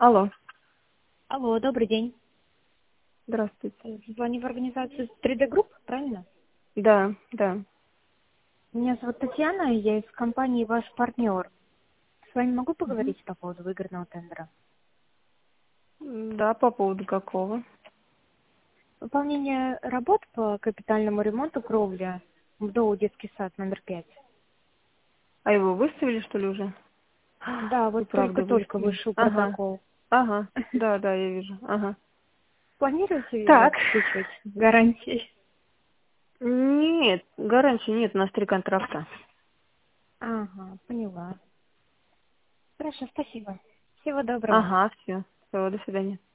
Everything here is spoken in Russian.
Алло, Алло, добрый день. здравствуйте. Звоню в организацию 3D Group, правильно? Да, да. Меня зовут Татьяна, и я из компании «Ваш партнер». С вами могу Мгм. поговорить по поводу выигранного тендера? Да, по поводу какого? Выполнение работ по капитальному ремонту кровли в МДОУ «Детский сад» номер 5. А его выставили, что ли, уже? Да, И вот правда только выставили. вышел Ага, протокол. ага. Да, да, я вижу. Ага. Планируете Так. обеспечивать гарантии? Нет, гарантии нет, у нас 3 контракта. Ага, поняла. Хорошо, спасибо. Всего доброго. Ага, все. Все, до свидания.